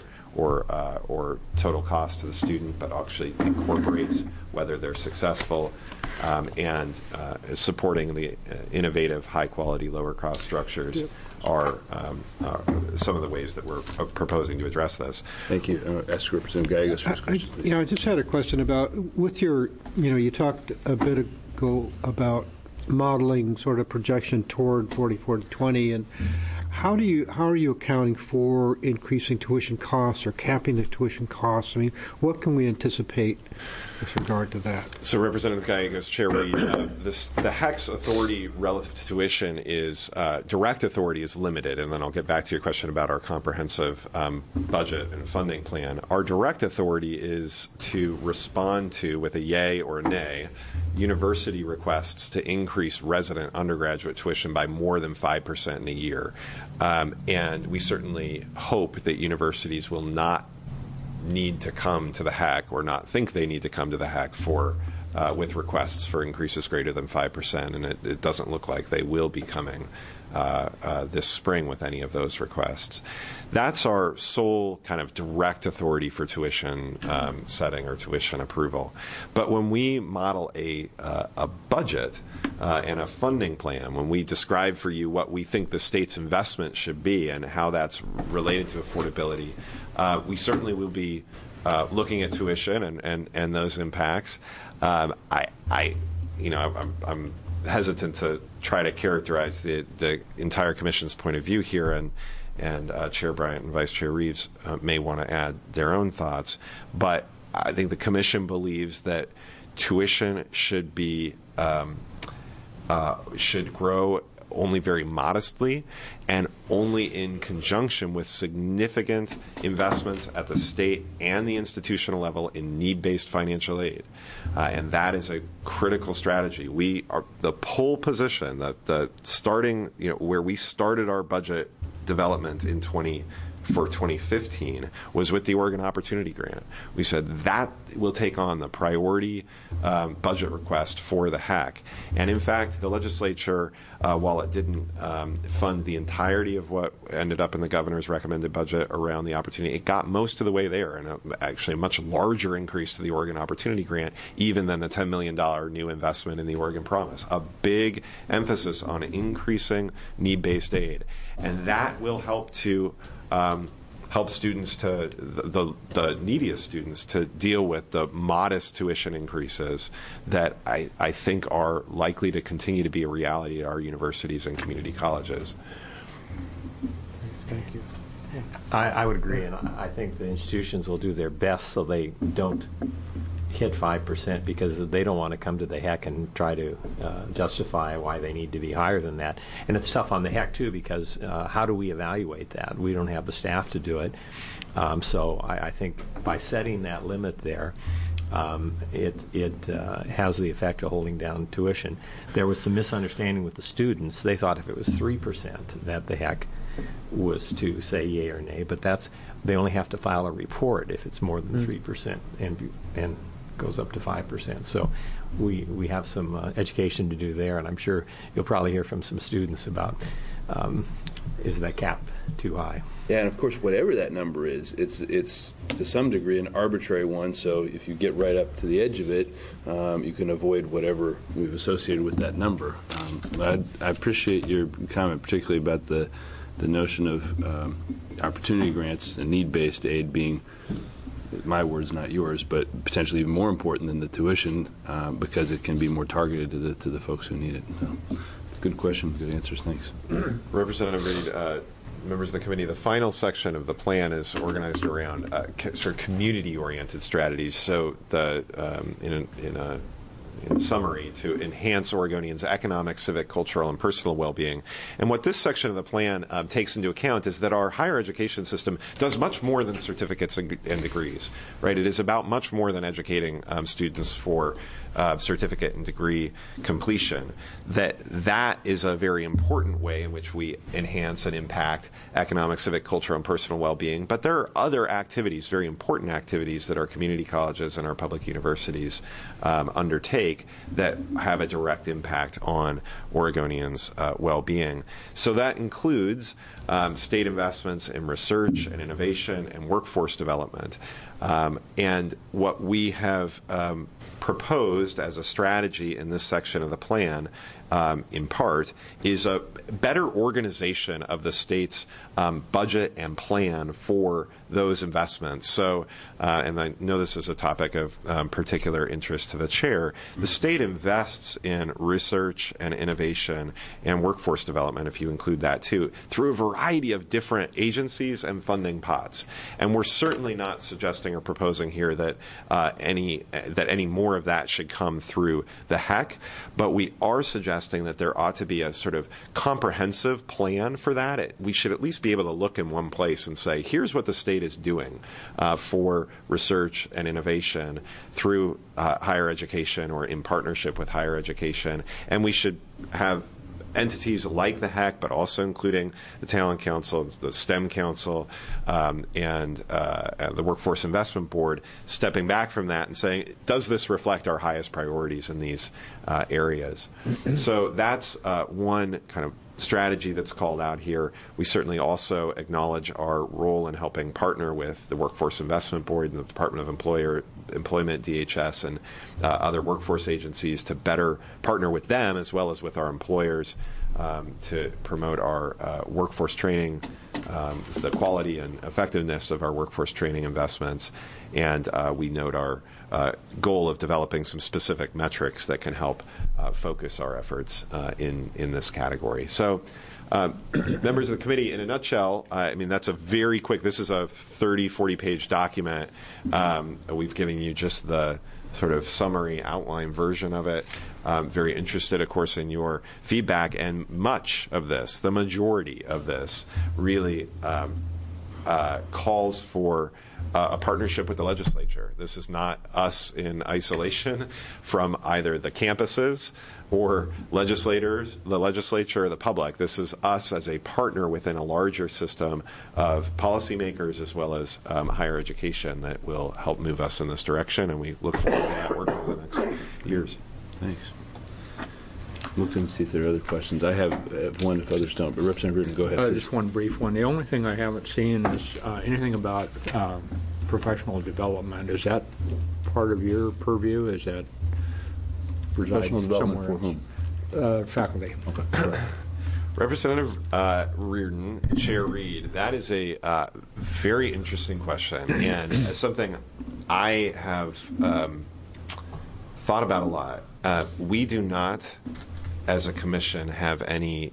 total cost to the student, but actually incorporates whether they're successful, and supporting the innovative, high-quality, lower-cost structures are some of the ways that we're proposing to address this. Thank you. Ask Representative Gallegos for his question. I just had a question about, with your, you talked a bit ago about modeling sort of projection toward 40-40-20, and how are you accounting for increasing tuition costs or capping the tuition costs? I mean, what can we anticipate with regard to that? So, Representative Gallegos, Chair, the HEC's authority relative to tuition is direct authority is limited, and then I'll get back to your question about our comprehensive budget and funding plan. Our direct authority is to respond to, with a yay or a nay, university requests to increase resident undergraduate tuition by more than 5% in a year. And we certainly hope that universities will not need to come to the HEC or not think they need to come to the HEC for with requests for increases greater than 5%, and it doesn't look like they will be coming this spring with any of those requests. That's our sole kind of direct authority for tuition setting or tuition approval. But when we model a budget and a funding plan, when we describe for you what we think the state's investment should be and how that's related to affordability, we certainly will be looking at tuition and those impacts. I'm hesitant to try to characterize the entire Commission's point of view here, and Chair Bryant and Vice Chair Reeves may want to add their own thoughts. But I think the Commission believes that tuition should be should grow only very modestly and only in conjunction with significant investments at the state and the institutional level in need-based financial aid. And that is a critical strategy. We are the pole position, the starting, where we started our budget development for 2015 was with the Oregon Opportunity Grant. We said that will take on the priority budget request for the HAC. And in fact, the legislature, while it didn't fund the entirety of what ended up in the governor's recommended budget around the opportunity, it got most of the way there, and actually a much larger increase to the Oregon Opportunity Grant, even than the $10 million new investment in the Oregon Promise. A big emphasis on increasing need-based aid. And that will help to help students to the neediest students to deal with the modest tuition increases that I think are likely to continue to be a reality at our universities and community colleges. Thank you. I would agree, and I think the institutions will do their best so they don't hit 5% because they don't want to come to the HEC and try to justify why they need to be higher than that. And it's tough on the HEC, too, because how do we evaluate that? We don't have the staff to do it. So I think by setting that limit there, it has the effect of holding down tuition. There was some misunderstanding with the students. They thought if it was 3% that the HEC was to say yay or nay, but they only have to file a report if it's more than 3% and goes up to 5%. So we have some education to do there, and I'm sure you'll probably hear from some students about is that cap too high? Yeah, and of course, whatever that number is, it's to some degree an arbitrary one. So if you get right up to the edge of it, you can avoid whatever we've associated with that number. I appreciate your comment, particularly about the notion of opportunity grants and need-based aid being, my words, not yours, but potentially even more important than the tuition because it can be more targeted to the folks who need it. So, good question, good answers, thanks. Representative Reed, members of the committee, the final section of the plan is organized around sort of community-oriented strategies. So in summary, to enhance Oregonians' economic, civic, cultural, and personal well-being. And what this section of the plan takes into account is that our higher education system does much more than certificates and degrees, right? It is about much more than educating students for certificate and degree completion. That is a very important way in which we enhance and impact economic, civic, cultural, and personal well-being. But there are other activities, very important activities, that our community colleges and our public universities undertake that have a direct impact on Oregonians' well-being. So that includes state investments in research and innovation and workforce development. And what we have proposed as a strategy in this section of the plan, in part, is a better organization of the state's budget and plan for those investments. So, and I know this is a topic of particular interest to the chair, the state invests in research and innovation and workforce development, if you include that too, through a variety of different agencies and funding pots. And we're certainly not suggesting or proposing here that any more of that should come through the HEC, but we are suggesting that there ought to be a sort of comprehensive plan for that. We should at least be able to look in one place and say, here's what the state is doing for research and innovation through higher education or in partnership with higher education. And we should have entities like the HEC, but also including the Talent Council, the STEM Council, and the Workforce Investment Board, stepping back from that and saying, does this reflect our highest priorities in these areas? So that's one kind of strategy that's called out here. We certainly also acknowledge our role in helping partner with the Workforce Investment Board and the Department of Employment, DHS, and other workforce agencies to better partner with them as well as with our employers to promote our workforce training, the quality and effectiveness of our workforce training investments. And we note our goal of developing some specific metrics that can help focus our efforts in this category. So Members of the committee, in a nutshell, I mean, that's a very quick, this is a 30, 40-page document. We've given you just the sort of summary outline version of it. Very interested, of course, in your feedback, and much of this, the majority of this, really calls for a partnership with the legislature. This is not us in isolation from either the campuses or legislators, the legislature, or the public. This is us as a partner within a larger system of policymakers as well as higher education that will help move us in this direction, and we look forward to that work over the next years. Thanks. Looking to see if there are other questions. I have one if others don't, but Representative Reardon, go ahead. Just one brief one. The only thing I haven't seen is anything about professional development. Is that part of your purview? Is that Professional development somewhere for whom? Faculty. Okay. Representative Reardon, Chair Reed, that is a very interesting question, and something I have thought about a lot. We do not, as a commission, have any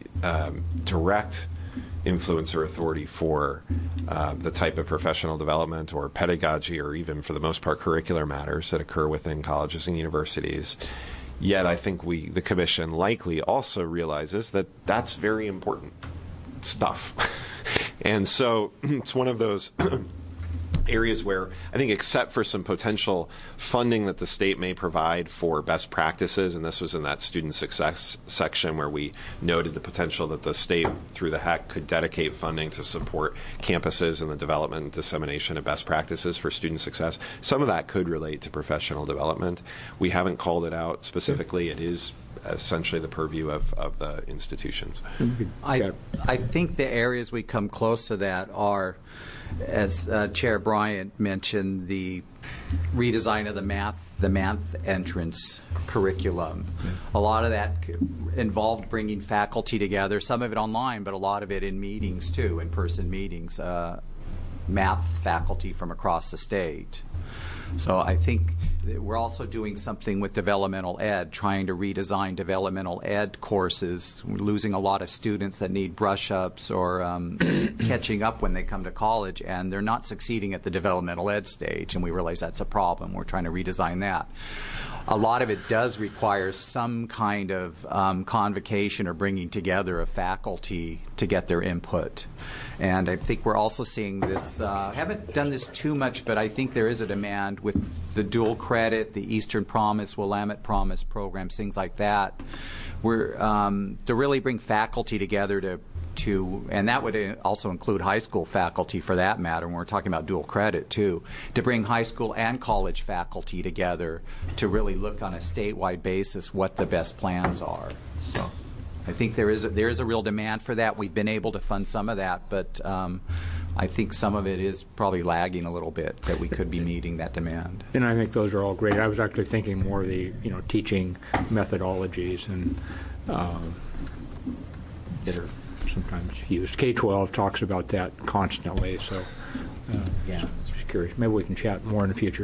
direct influence or authority for the type of professional development or pedagogy, or even, for the most part, curricular matters that occur within colleges and universities. Yet I think the commission likely also realizes that that's very important stuff. And so it's one of those areas where I think, except for some potential funding that the state may provide for best practices, and this was in that student success section where we noted the potential that the state, through the HEC, could dedicate funding to support campuses and the development and dissemination of best practices for student success. Some of that could relate to professional development. We haven't called it out specifically. It is essentially the purview of the institutions. I think the areas we come close to that are, as Chair Bryant mentioned, the redesign of the math entrance curriculum. A lot of that involved bringing faculty together, some of it online, but a lot of it in meetings too, in-person meetings, math faculty from across the state. So I think we're also doing something with developmental ed, trying to redesign developmental ed courses. We're losing a lot of students that need brush-ups or catching up when they come to college, and they're not succeeding at the developmental ed stage, and we realize that's a problem. We're trying to redesign that. A lot of it does require some kind of convocation or bringing together of faculty to get their input. And I think we're also seeing this, haven't done this too much, but I think there is a demand with the dual credit, the Eastern Promise, Willamette Promise programs, things like that. We're to really bring faculty together to and that would also include high school faculty for that matter, when we're talking about dual credit too, to bring high school and college faculty together to really look on a statewide basis what the best plans are. So I think there is a real demand for that. We've been able to fund some of that, but I think some of it is probably lagging a little bit, that we could be meeting that demand. And I think those are all great. I was actually thinking more of the teaching methodologies and that are sometimes used. K-12 talks about that constantly, so yeah, just curious. Maybe we can chat more in the future.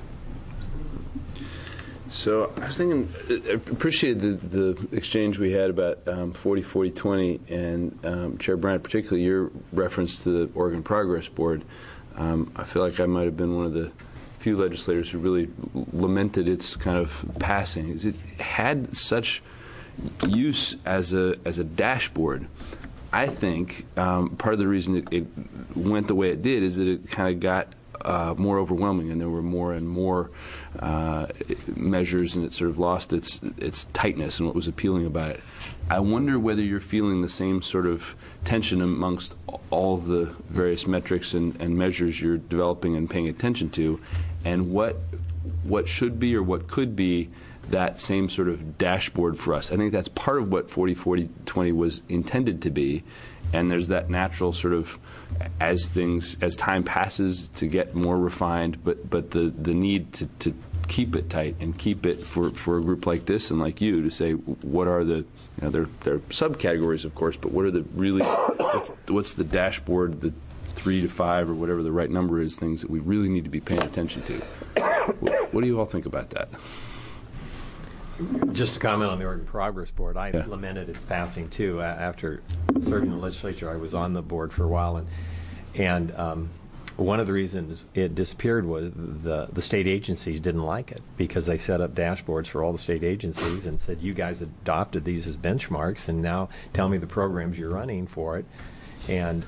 So I was thinking, I appreciated the exchange we had about 40-40-20, and Chair Bryant, particularly your reference to the Oregon Progress Board. I feel like I might have been one of the few legislators who really lamented its kind of passing. It had such use as a dashboard. I think part of the reason it went the way it did is that it kind of got more overwhelming, and there were more and more measures, and it sort of lost its tightness and what was appealing about it. I wonder whether you're feeling the same sort of tension amongst all the various metrics and measures you're developing and paying attention to, and what should be or what could be that same sort of dashboard for us. I think that's part of what 40-40-20 was intended to be, and there's that natural sort of, as time passes, to get more refined, but the need to keep it tight and keep it for a group like this and like you to say what are the, there are subcategories, of course, but what are the really, what's the dashboard, the 3 to 5 or whatever the right number is, things that we really need to be paying attention to. What do you all think about that? Just to comment on the Oregon Progress Board, I lamented its passing too. After serving in the legislature, I was on the board for a while, and one of the reasons it disappeared was the state agencies didn't like it, because they set up dashboards for all the state agencies and said, you guys adopted these as benchmarks, and now tell me the programs you're running for it. And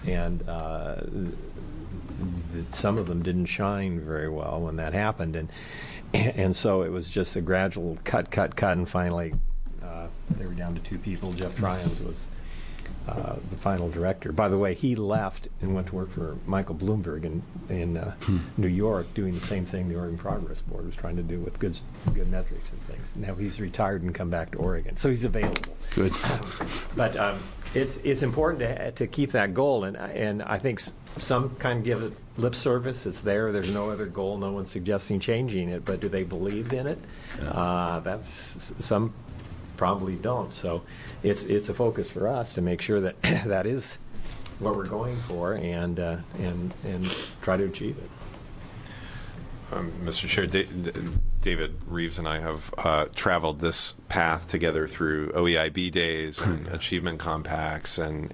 some of them didn't shine very well when that happened, and so it was just a gradual cut, and finally they were down to 2 people. Jeff Tryons was the final director. By the way, he left and went to work for Michael Bloomberg in New York, doing the same thing the Oregon Progress Board was trying to do with good metrics and things. Now he's retired and come back to Oregon, so he's available. Good. But it's important to keep that goal, and I think some kind of give it lip service. It's there. There's no other goal. No one's suggesting changing it, but do they believe in it? That's some probably don't. So it's a focus for us to make sure that that is what we're going for, and try to achieve it. Mr. Chair, David Reeves and I have traveled this path together through OEIB days and achievement compacts and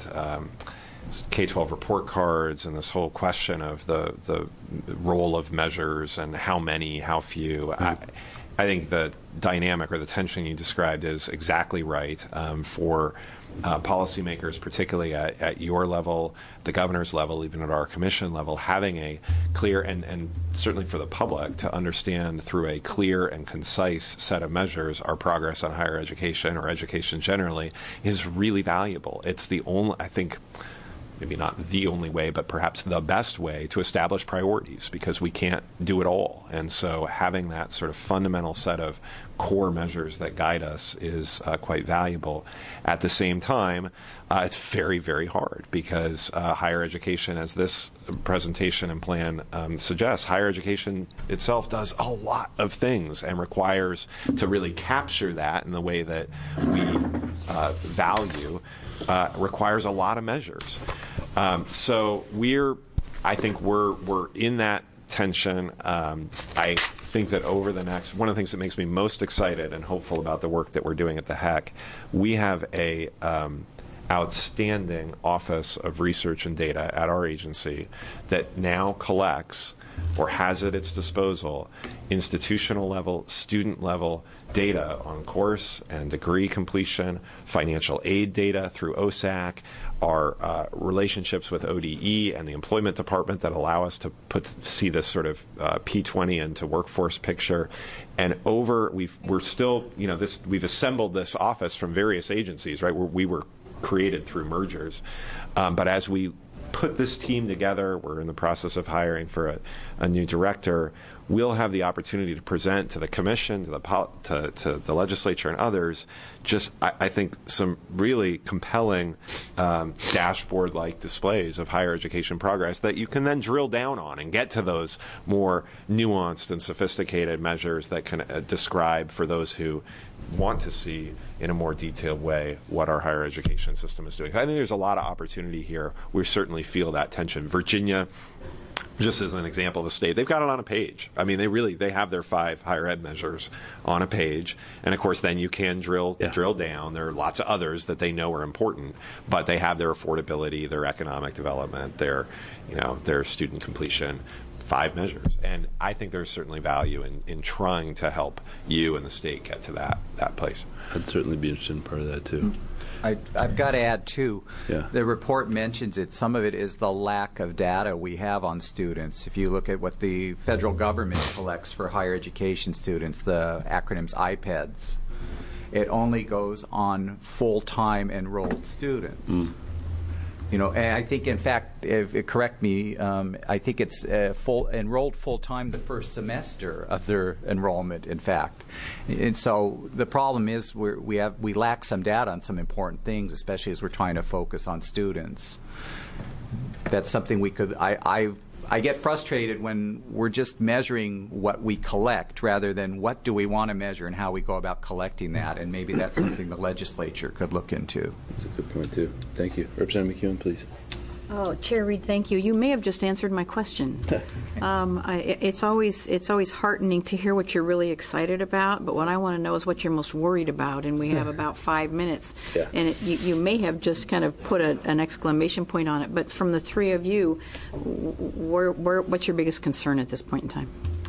K-12 report cards, and this whole question of the role of measures and how many, how few. I think the dynamic or the tension you described is exactly right for policymakers, particularly at your level, the governor's level, even at our commission level, having a clear and certainly for the public to understand through a clear and concise set of measures our progress on higher education or education generally is really valuable. It's the only, I think, maybe not the only way, but perhaps the best way to establish priorities, because we can't do it all. And so having that sort of fundamental set of core measures that guide us is quite valuable. At the same time, it's very, very hard, because higher education, as this presentation and plan suggests, higher education itself does a lot of things and requires to really capture that in the way that we value, requires a lot of measures. So I think we're in that tension. I think that over the next, one of the things that makes me most excited and hopeful about the work that we're doing at the HEC, we have a outstanding Office of Research and Data at our agency that now collects or has at its disposal institutional level, student level data on course and degree completion, financial aid data through OSAC, our relationships with ODE and the employment department that allow us to see this sort of P20 into workforce picture. And we've assembled this office from various agencies, right? We were created through mergers. But as we put this team together, we're in the process of hiring for a new director. We'll have the opportunity to present to the commission, to the legislature and others, just I think some really compelling dashboard-like displays of higher education progress that you can then drill down on and get to those more nuanced and sophisticated measures that can describe for those who want to see in a more detailed way what our higher education system is doing. I think there's a lot of opportunity here. We certainly feel that tension. Virginia, just as an example of a state, they've got it on a page. I mean, they have their 5 higher ed measures on a page, and of course then you can drill down. There are lots of others that they know are important, but they have their affordability, their economic development, their student completion, 5 measures. And I think there's certainly value in trying to help you and the state get to that place. I'd certainly be interested in part of that too. I've got to add, too, Yeah. The report mentions it. Some of it is the lack of data we have on students. If you look at what the federal government collects for higher education students, the acronym's IPEDS, it only goes on full-time enrolled students. And I think, in fact, correct me, I think it's enrolled full-time the first semester of their enrollment, in fact. And so the problem is we lack some data on some important things, especially as we're trying to focus on students. That's something we could, I get frustrated when we're just measuring what we collect rather than what do we want to measure and how we go about collecting that, and maybe that's something the legislature could look into. That's a good point, too. Thank you. Representative McEwen, please. Oh, Chair Reed, thank you. You may have just answered my question. It's always heartening to hear what you're really excited about, but what I want to know is what you're most worried about, and we have about 5 minutes. Yeah. And you may have just kind of put an exclamation point on it, but from the three of you, what's your biggest concern at this point in time?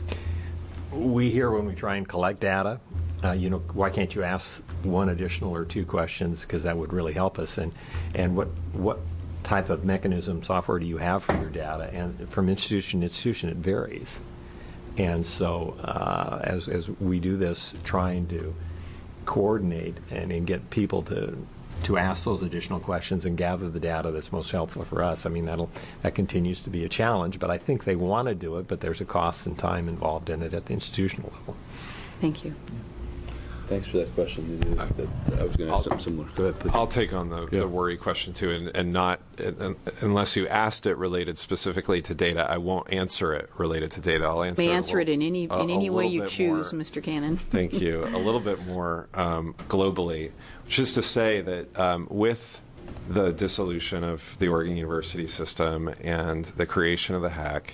We hear when we try and collect data, why can't you ask one additional or two questions, because that would really help us, and what type of mechanism software do you have for your data? And from institution to institution, it varies. And so as we do this, trying to coordinate and get people to ask those additional questions and gather the data that's most helpful for us, I mean, that continues to be a challenge, but I think they want to do it, but there's a cost and time involved in it at the institutional level. Thank you. Thanks for that question. I was going to ask something similar. Go ahead, please. I'll take on the worry question too, and not unless you asked it related specifically to data. I won't answer it related to data. I'll answer it in any way you choose, more, Mr. Cannon. Thank you. A little bit more globally, which is to say that with the dissolution of the Oregon University system and the creation of the HAC,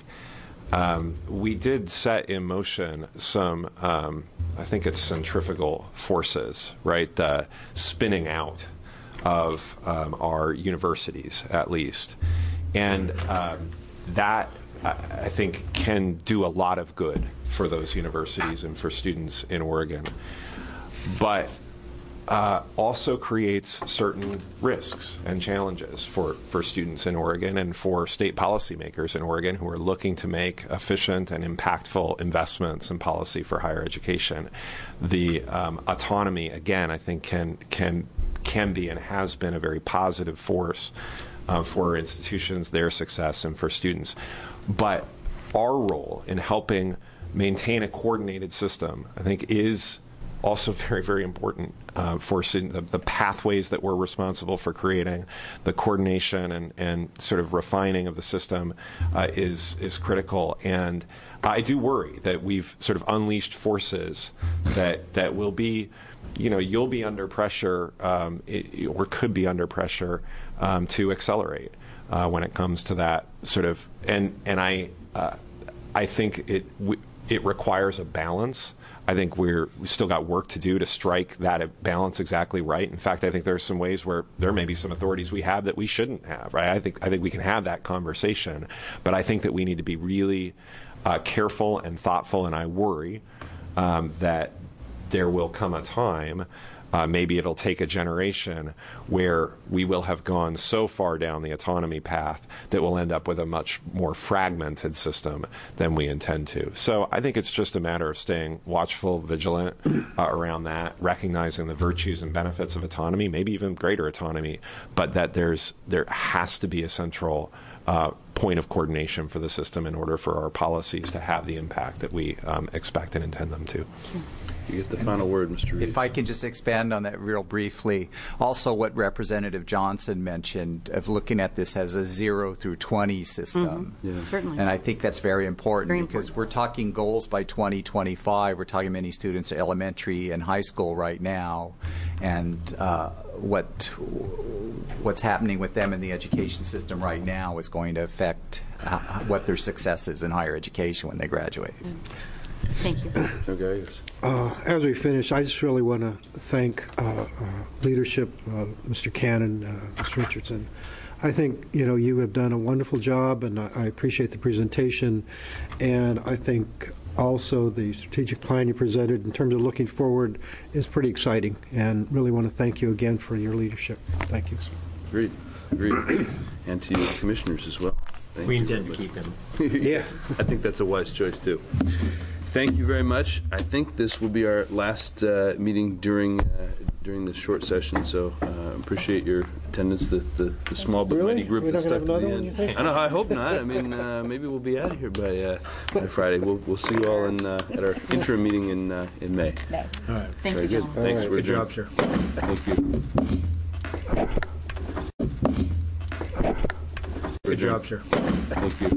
we did set in motion some, I think it's centrifugal forces, right? The spinning out of our universities, at least. And that, I think, can do a lot of good for those universities and for students in Oregon. But also creates certain risks and challenges for students in Oregon and for state policymakers in Oregon who are looking to make efficient and impactful investments in policy for higher education. The autonomy, again, I think can be and has been a very positive force for institutions, their success, and for students. But our role in helping maintain a coordinated system, I think, is also very, very important for students. The pathways that we're responsible for creating, the coordination and sort of refining of the system is critical. And I do worry that we've sort of unleashed forces that will be, you'll be under pressure or could be under pressure to accelerate when it comes to that sort of. And I think it requires a balance. I think we still got work to do to strike that balance exactly right. In fact, I think there are some ways where there may be some authorities we have that we shouldn't have, right? I think we can have that conversation, but I think that we need to be really careful and thoughtful, and I worry that there will come a time, maybe it'll take a generation, where we will have gone so far down the autonomy path that we'll end up with a much more fragmented system than we intend to. So I think it's just a matter of staying watchful, vigilant around that, recognizing the virtues and benefits of autonomy, maybe even greater autonomy, but that there has to be a central point of coordination for the system in order for our policies to have the impact that we expect and intend them to. You get the final word, Mr. Reeves. If I can just expand on that real briefly. Also, what Representative Johnson mentioned of looking at this as a 0 through 20 system. Mm-hmm. Yeah. Certainly. And I think that's very important Very because important. we're talking goals by 2025. We're talking many students at elementary and high school right now. And what's happening with them in the education system right now is going to affect what their success is in higher education when they graduate. Thank you. Okay. As we finish, I just really want to thank leadership, Mr. Cannon, Ms. Richardson. I think you have done a wonderful job, and I appreciate the presentation. And I think also the strategic plan you presented in terms of looking forward is pretty exciting. And really want to thank you again for your leadership. Thank you. Agreed. And to you, commissioners, as well. Thank We you intend to very keep him. Yes, I think that's a wise choice, too. Thank you very much. I think this will be our last meeting during this short session, so appreciate your attendance, the small but mighty group We're that not stuck gonna to have the another one, you end. think? I know. I hope not. I mean, maybe we'll be out of here by Friday. We'll see you all at our interim meeting in May. All right. Thank Very you, good. gentlemen. Thanks. Good We're job, adjourned. sir. Thank you. Good job, sir. Thank you.